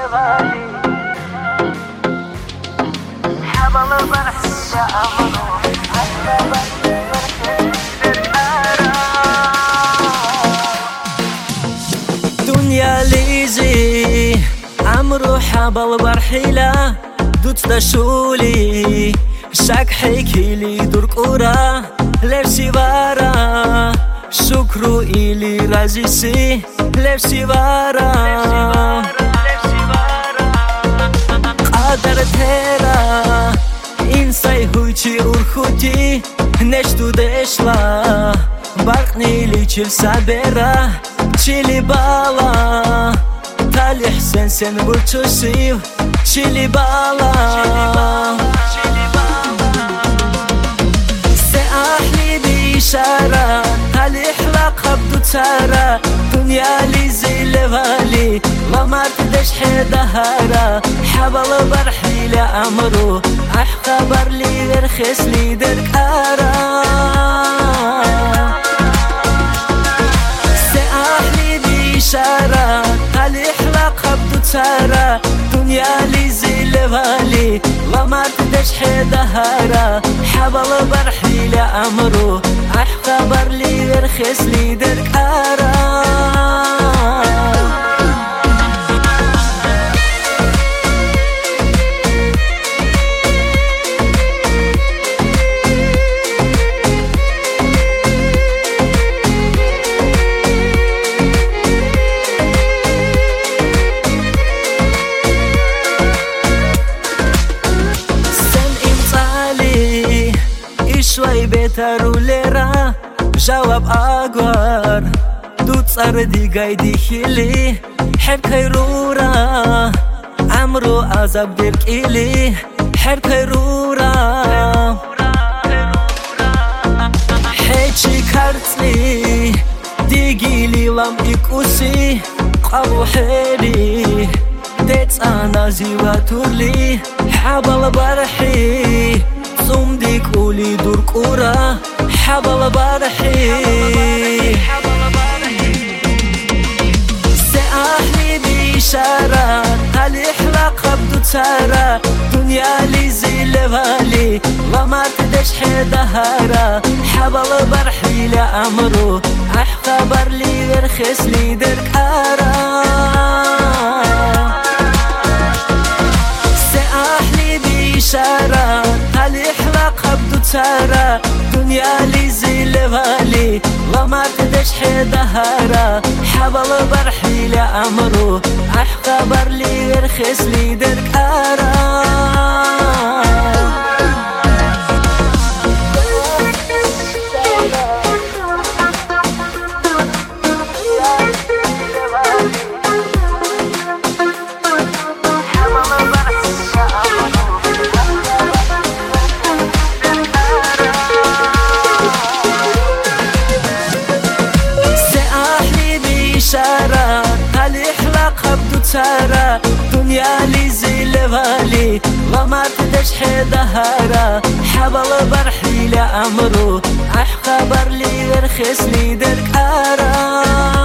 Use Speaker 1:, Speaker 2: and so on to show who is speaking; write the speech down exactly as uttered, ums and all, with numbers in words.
Speaker 1: دنيا ليزي عمرو حبل برحيلة دوت دشولي شاك حكي لي دور كورا لرسي بارا شكرو إلي رازيسي لرسي بارا قادر تيرا إنساي هوتي أرخوتي نشتو دشلا برقني لي چل سابرا چلی بالا تالي حسن سن برچوسيو چلی بالا سي أحلي بإشارة تالي حلاق بدو تارا دنيا لي زي لفالي لا ما تدش حدهارا حبل برحي لأمرو أح خبر لي غير خس لي دركارا تالي حلاق بدو تارا دنيا لي زي لفالي لا ما تدش حدهارا حبل برحي لأمرو أح خبر لي غير خس لي دركارا شوي بيتر وليرا جواب أقوار دوت صردي قايدي خيلي حر كيرورا عمرو عذاب ديرك إلي حر كيرورا حيتشي كارتني ديجيلي لام إكوسي قابو حيلي ديت أنا زيواتولي حبل برحي صمدك قولي دور كورا حبل برحي سأحلي بإشارة تالي حلاق بدو تارا دنيا لي زي لفالي لا ما تدش حدهارا حبل برحي لأمرو أح خبر لي غير خس لي دركارا سأحلي بإشارة تالي حلاق بدو تارا دنيا لي زي لفالي لا ما تدش حدهارا حبل برحي لأمرو أح خبر لي غير خس لي دركارا تالي حلاق بدو تارا دنيا لي زي لفالي لا ما تدش حدهارا حبل برحي لأمرو أح خبر لي غير خس لي دركارا